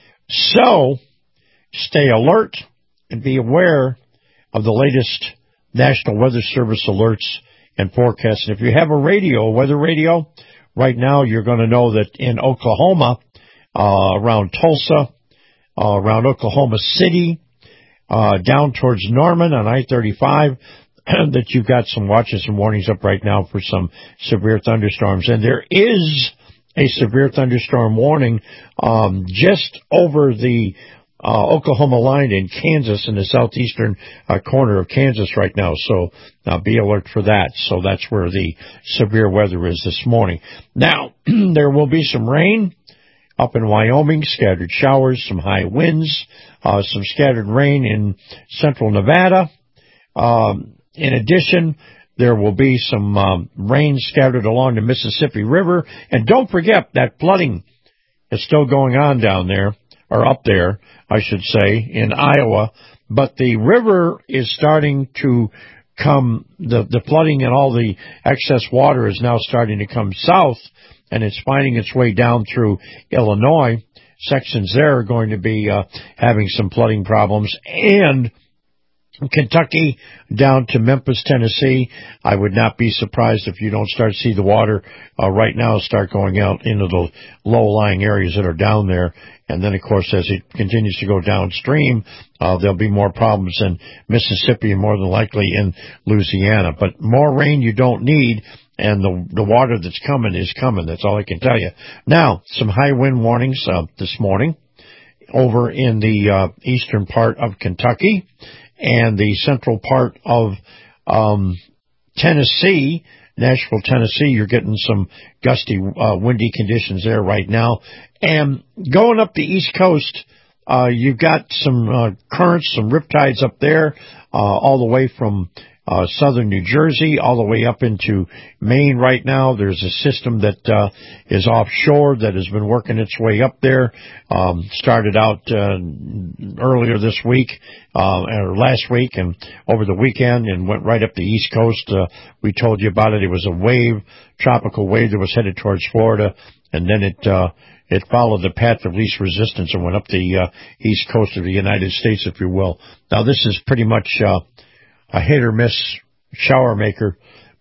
So, stay alert and be aware of the latest National Weather Service alerts and forecasts. And if you have a radio, a weather radio, right now you're going to know that in Oklahoma, uh, around Tulsa, uh, around Oklahoma City, uh, down towards Norman on I thirty-five, that you've got some watches and warnings up right now for some severe thunderstorms. And there is a severe thunderstorm warning um, just over the uh, Oklahoma line in Kansas, in the southeastern uh, corner of Kansas right now. So uh, be alert for that. So that's where the severe weather is this morning. Now, there will be some rain up in Wyoming, scattered showers, some high winds, uh, some scattered rain in central Nevada. Um, In addition, there will be some um, rain scattered along the Mississippi River. And don't forget that flooding is still going on down there, or up there, I should say, in Iowa. But the river is starting to come, the, the flooding and all the excess water is now starting to come south, and it's finding its way down through Illinois. Sections there are going to be uh, having some flooding problems. And Kentucky down to Memphis, Tennessee, I would not be surprised if you don't start to see the water uh, right now start going out into the low-lying areas that are down there. And then, of course, as it continues to go downstream, uh, there'll be more problems in Mississippi and more than likely in Louisiana. But more rain you don't need, and the the water that's coming is coming. That's all I can tell you. Now, some high wind warnings uh, this morning over in the uh, eastern part of Kentucky and the central part of um, Tennessee, Nashville, Tennessee. You're getting some gusty, uh, windy conditions there right now. And going up the East Coast, uh, you've got some uh, currents, some riptides up there, uh, all the way from uh, southern New Jersey, all the way up into Maine right now. There's a system that uh, is offshore that has been working its way up there. Um, started out uh, earlier this week, uh, or last week, and over the weekend, and went right up the East Coast. Uh, we told you about it. It was a wave, tropical wave that was headed towards Florida, and then it uh, it followed the path of least resistance and went up the uh, East Coast of the United States, if you will. Now, this is pretty much uh, a hit or miss shower maker,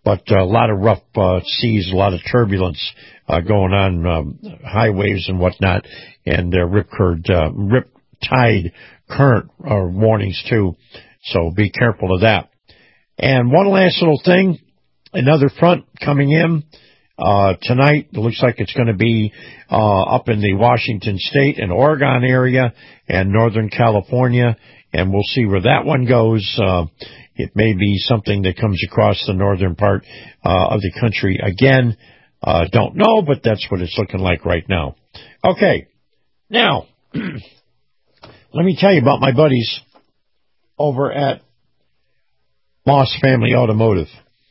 but a lot of rough uh, seas, a lot of turbulence uh, going on, um, high waves and whatnot, and uh, rip current, uh, rip tide current uh, warnings too. So be careful of that. And one last little thing, another front coming in uh, tonight. It looks like it's going to be uh, up in the Washington State and Oregon area and Northern California, and we'll see where that one goes. Uh, it may be something that comes across the northern part uh, of the country again. Uh, don't know, but that's what it's looking like right now. Okay, now, let me tell you about my buddies over at Moss Family Automotive.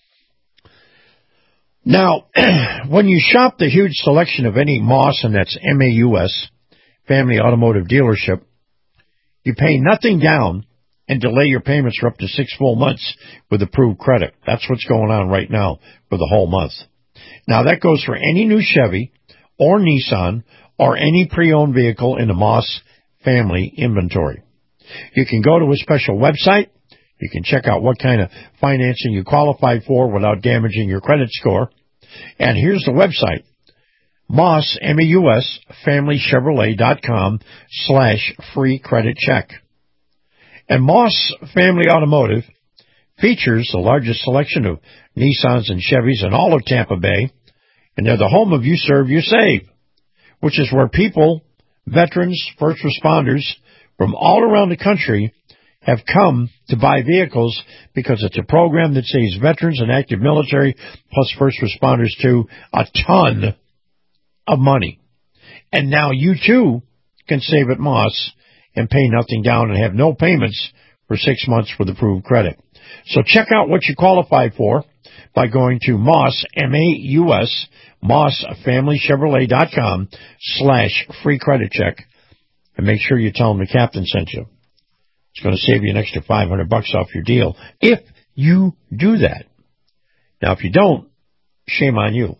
Now, when you shop the huge selection of any Moss, and that's M A U S, Family Automotive dealership, you pay nothing down and delay your payments for up to six full months with approved credit. That's what's going on right now for the whole month. Now, that goes for any new Chevy or Nissan or any pre-owned vehicle in the Moss Family inventory. You can go to a special website. You can check out what kind of financing you qualify for without damaging your credit score. And here's the website, Moss, M A U S, family chevrolet dot com slash free credit check. And Moss Family Automotive features the largest selection of Nissans and Chevys in all of Tampa Bay, and they're the home of You Serve, You Save, which is where people, veterans, first responders from all around the country have come to buy vehicles because it's a program that saves veterans and active military plus first responders too a ton of money. And now you too can save at Moss and pay nothing down and have no payments for six months with approved credit. So check out what you qualify for by going to Moss, M A U S, Moss Family Chevrolet dot com slash free credit check, and make sure you tell them the captain sent you. It's going to save you an extra five hundred bucks off your deal if you do that. Now, if you don't, shame on you.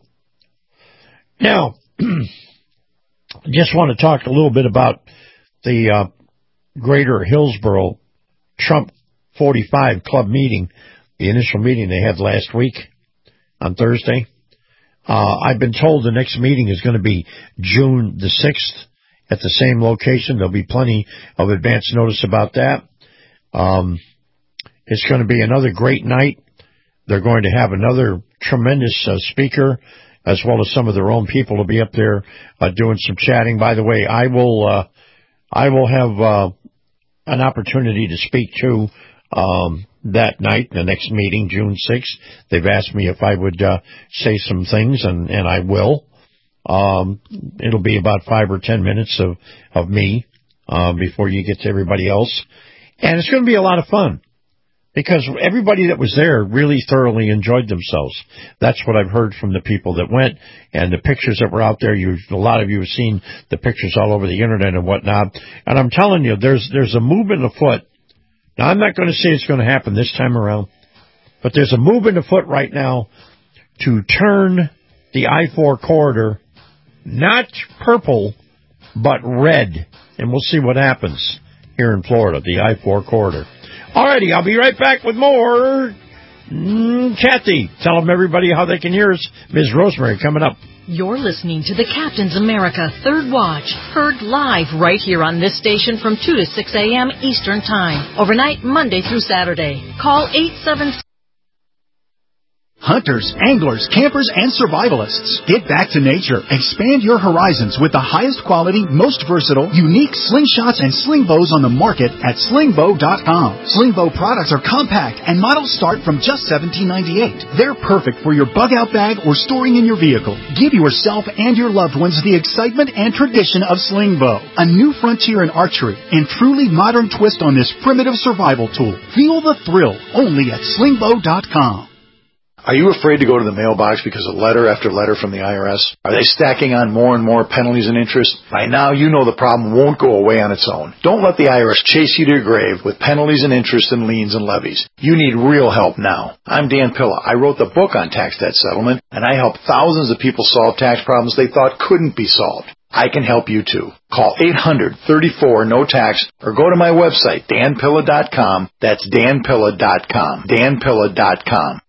Now, just want to talk a little bit about the uh, Greater Hillsborough Trump forty-five Club meeting, the initial meeting they had last week on Thursday. Uh, I've been told the next meeting is going to be June the sixth. At the same location. There'll be plenty of advance notice about that. Um, it's going to be another great night. They're going to have another tremendous uh, speaker, as well as some of their own people will be up there uh, doing some chatting. By the way, I will uh, I will have uh, an opportunity to speak to um, that night, the next meeting, June sixth. They've asked me if I would uh, say some things, and, and I will. Um, it'll be about five or ten minutes of, of me, uh, before you get to everybody else. And it's going to be a lot of fun because everybody that was there really thoroughly enjoyed themselves. That's what I've heard from the people that went, and the pictures that were out there. You, a lot of you have seen the pictures all over the internet and whatnot. And I'm telling you, there's, there's a movement afoot. Now, I'm not going to say it's going to happen this time around, but there's a movement afoot right now to turn the I four corridor not purple, but red. And we'll see what happens here in Florida, the I four corridor. Alrighty, I'll be right back with more. Mm, Kathy, tell them everybody how they can hear us. Miz Rosemary coming up. You're listening to the Captain's America Third Watch, heard live right here on this station from two to six a.m. Eastern Time, overnight Monday through Saturday. Call eight seven seven. Hunters, anglers, campers, and survivalists. Get back to nature. Expand your horizons with the highest quality, most versatile, unique slingshots and sling bows on the market at sling bow dot com. Sling bow products are compact and models start from just seventeen ninety-eight. They're perfect for your bug out bag or storing in your vehicle. Give yourself and your loved ones the excitement and tradition of sling bow. A new frontier in archery and truly modern twist on this primitive survival tool. Feel the thrill only at sling bow dot com. Are you afraid to go to the mailbox because of letter after letter from the I R S? Are they stacking on more and more penalties and interest? By now, you know the problem won't go away on its own. Don't let the I R S chase you to your grave with penalties and interest and liens and levies. You need real help now. I'm Dan Pilla. I wrote the book on tax debt settlement, and I help thousands of people solve tax problems they thought couldn't be solved. I can help you too. Call eight hundred, thirty-four, no tax or go to my website, dan pilla dot com. That's dan pilla dot com. dan pilla dot com.